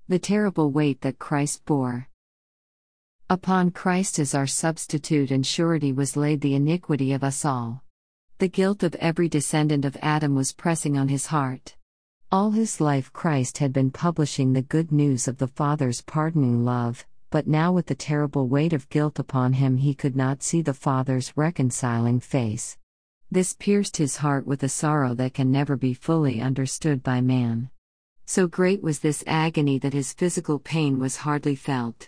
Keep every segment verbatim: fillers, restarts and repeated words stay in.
The terrible weight that Christ bore. Upon Christ as our substitute and surety was laid the iniquity of us all. The guilt of every descendant of Adam was pressing on his heart. All his life Christ had been publishing the good news of the Father's pardoning love, but now with the terrible weight of guilt upon him he could not see the Father's reconciling face. This pierced his heart with a sorrow that can never be fully understood by man. So great was this agony that his physical pain was hardly felt.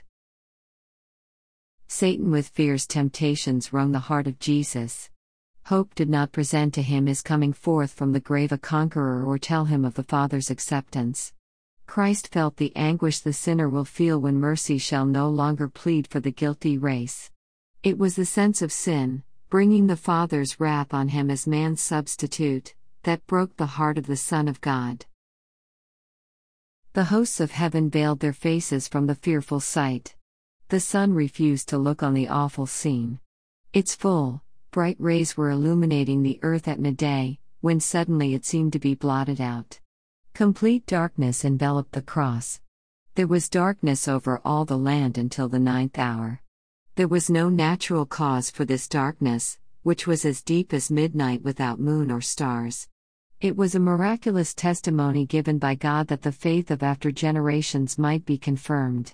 Satan with fierce temptations wrung the heart of Jesus. Hope did not present to him his coming forth from the grave a conqueror or tell him of the Father's acceptance. Christ felt the anguish the sinner will feel when mercy shall no longer plead for the guilty race. It was the sense of sin, bringing the Father's wrath on him as man's substitute, that broke the heart of the Son of God. The hosts of heaven veiled their faces from the fearful sight. The sun refused to look on the awful scene. Its full, bright rays were illuminating the earth at midday, when suddenly it seemed to be blotted out. Complete darkness enveloped the cross. There was darkness over all the land until the ninth hour. There was no natural cause for this darkness, which was as deep as midnight without moon or stars. It was a miraculous testimony given by God that the faith of after generations might be confirmed.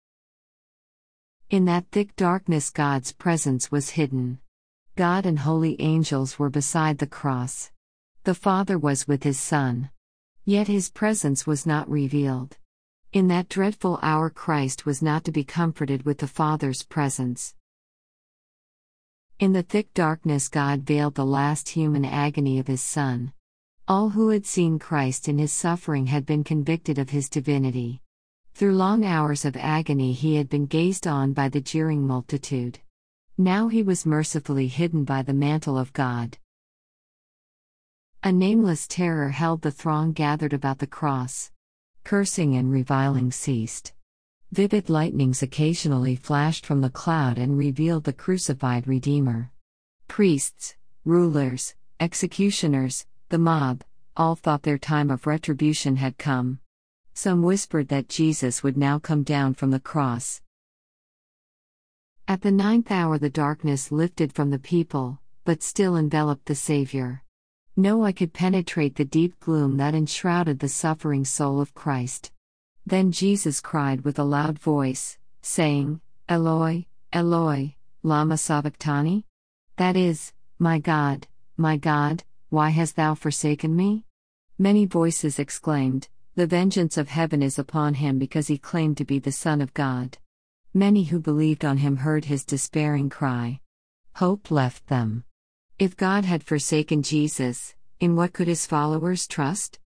In that thick darkness God's presence was hidden. God and holy angels were beside the cross. The Father was with his Son. Yet his presence was not revealed. In that dreadful hour Christ was not to be comforted with the Father's presence. In the thick darkness God veiled the last human agony of his Son. All who had seen Christ in his suffering had been convicted of his divinity. Through long hours of agony he had been gazed on by the jeering multitude. Now he was mercifully hidden by the mantle of God. A nameless terror held the throng gathered about the cross. Cursing and reviling ceased. Vivid lightnings occasionally flashed from the cloud and revealed the crucified Redeemer. Priests, rulers, executioners, the mob, all thought their time of retribution had come. Some whispered that Jesus would now come down from the cross. At the ninth hour the darkness lifted from the people, but still enveloped the Savior. No eye could penetrate the deep gloom that enshrouded the suffering soul of Christ. Then Jesus cried with a loud voice, saying, Eloi, Eloi, lama sabachthani? That is, My God, my God, why hast thou forsaken me? Many voices exclaimed, The vengeance of heaven is upon him because he claimed to be the Son of God. Many who believed on him heard his despairing cry. Hope left them. If God had forsaken Jesus, in what could his followers trust?